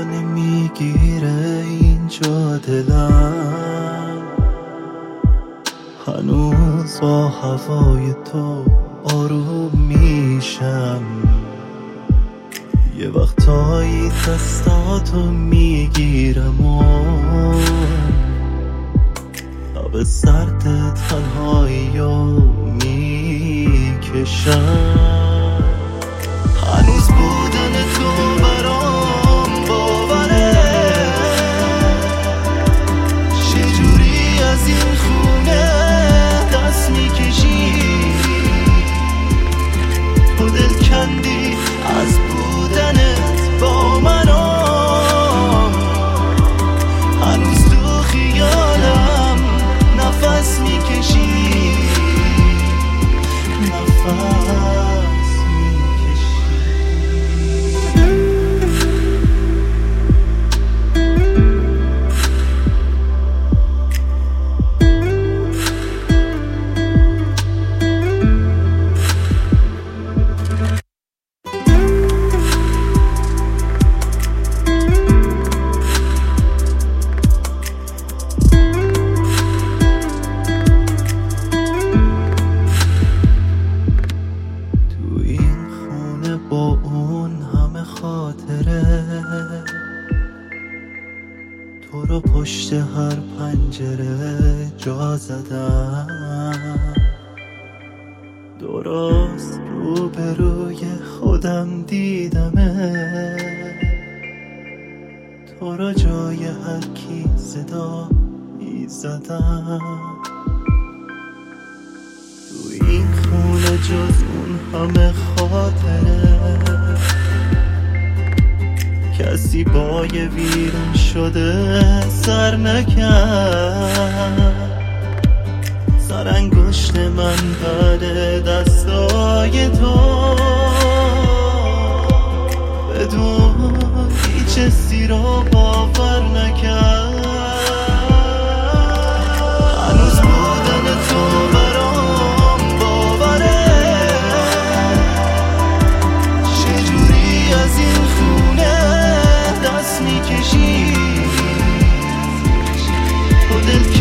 نمیگیره اینجا دلم، هنوز با هوای تو آروم میشم. یه وقتایی دستاتو میگیرم و لب سرد تنهایی رو میکشم. هنوز بودن تو برام باوره، چجوری از این خونه دست میکشی؟ تو دل کندی از بودنت با منو، هنوز تو خیالم نفس میکشی، نفس میکشی. با اون همه خاطره، تو رو پشت هر پنجره جا زدم. درست روبروی خودم دیدمه، تو رو جای هر کی صدا میزدم. تو این خونه جز اون همه خاطره، کسی با یه ویرون شده سر نکرد. سر انگشت من بعد دستای تو، بدون هیچ حسی رو باور نکرد. هنوز بودن تو برام باوره، چجوری از این خونه دست میکشی؟ تو دل